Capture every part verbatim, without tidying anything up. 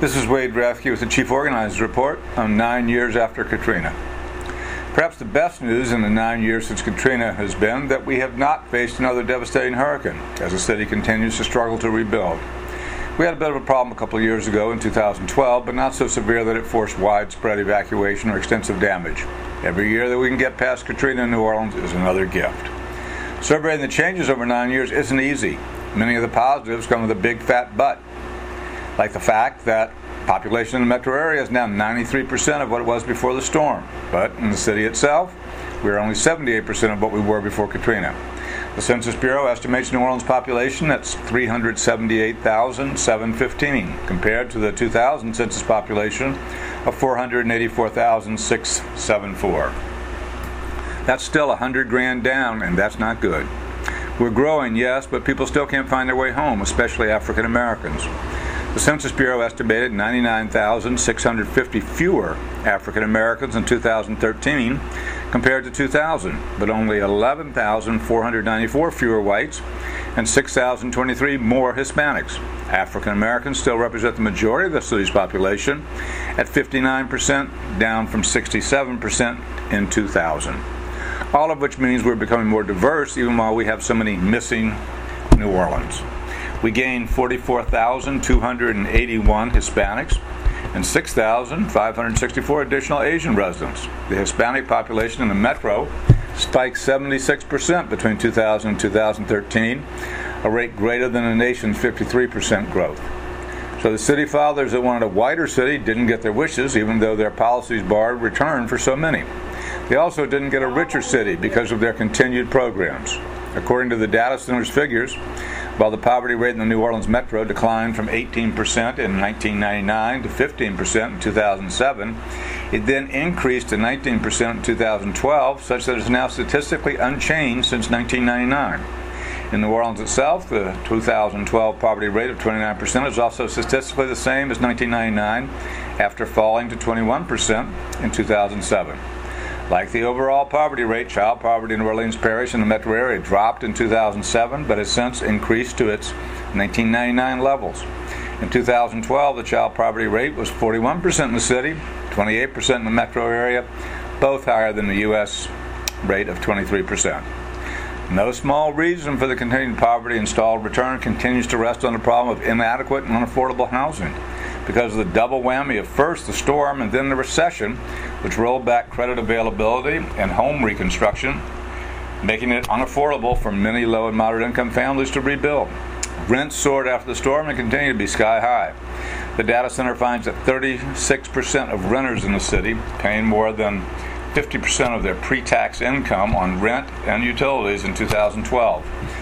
This is Wade Rathke with the Chief Organizer's Report on nine years after Katrina. Perhaps the best news in the nine years since Katrina has been that we have not faced another devastating hurricane, as the city continues to struggle to rebuild. We had a bit of a problem a couple of years ago in two thousand twelve, but not so severe that it forced widespread evacuation or extensive damage. Every year that we can get past Katrina in New Orleans is another gift. Surveying the changes over nine years isn't easy. Many of the positives come with a big fat but, like the fact that population in the metro area is now ninety-three percent of what it was before the storm. But in the city itself, we are only seventy-eight percent of what we were before Katrina. The Census Bureau estimates New Orleans population at three hundred seventy-eight thousand seven hundred fifteen, compared to the two thousand census population of four hundred eighty-four thousand six hundred seventy-four. That's still one hundred grand down, and that's not good. We're growing, yes, but people still can't find their way home, especially African Americans. The Census Bureau estimated ninety-nine thousand six hundred fifty fewer African Americans in two thousand thirteen compared to two thousand, but only eleven thousand four hundred ninety-four fewer whites and six thousand twenty-three more Hispanics. African Americans still represent the majority of the city's population at fifty-nine percent, down from sixty-seven percent in two thousand. All of which means we're becoming more diverse, even while we have so many missing New Orleans. We gained forty-four thousand two hundred eighty-one Hispanics and six thousand five hundred sixty-four additional Asian residents. The Hispanic population in the metro spiked seventy-six percent between two thousand and two thousand thirteen, a rate greater than the nation's fifty-three percent growth. So the city fathers that wanted a wider city didn't get their wishes, even though their policies barred return for so many. They also didn't get a richer city because of their continued programs. According to the data center's figures, while the poverty rate in the New Orleans metro declined from eighteen percent in nineteen ninety-nine to fifteen percent in two thousand seven, it then increased to nineteen percent in two thousand twelve, such that it is now statistically unchanged since nineteen ninety-nine. In New Orleans itself, the two thousand twelve poverty rate of twenty-nine percent is also statistically the same as nineteen ninety-nine, after falling to twenty-one percent in two thousand seven. Like the overall poverty rate, child poverty in New Orleans Parish and the metro area dropped in two thousand seven, but has since increased to its nineteen ninety-nine levels. In two thousand twelve, the child poverty rate was forty-one percent in the city, twenty-eight percent in the metro area, both higher than the U S rate of twenty-three percent. No small reason for the continued poverty and stalled return continues to rest on the problem of inadequate and unaffordable housing. Because of the double whammy of first the storm and then the recession, which rolled back credit availability and home reconstruction, making it unaffordable for many low and moderate income families to rebuild. Rents soared after the storm and continue to be sky high. The data center finds that thirty-six percent of renters in the city paying more than fifty percent of their pre-tax income on rent and utilities in two thousand twelve,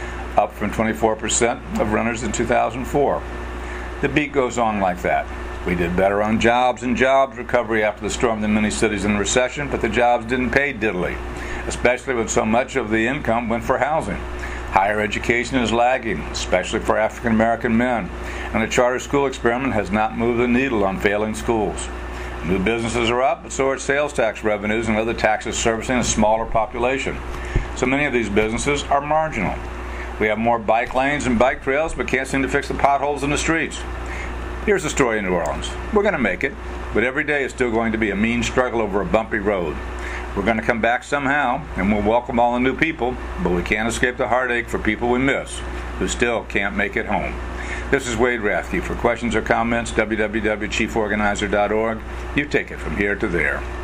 up from twenty-four percent of renters in two thousand four. The beat goes on like that. We did better on jobs and jobs recovery after the storm than many cities in the recession, but the jobs didn't pay diddly, especially when so much of the income went for housing. Higher education is lagging, especially for African American men, and the charter school experiment has not moved the needle on failing schools. New businesses are up, but so are sales tax revenues and other taxes servicing a smaller population. So many of these businesses are marginal. We have more bike lanes and bike trails, but can't seem to fix the potholes in the streets. Here's the story in New Orleans. We're going to make it, but every day is still going to be a mean struggle over a bumpy road. We're going to come back somehow, and we'll welcome all the new people, but we can't escape the heartache for people we miss, who still can't make it home. This is Wade Rathke. For questions or comments, w w w dot chief organizer dot org. You take it from here to there.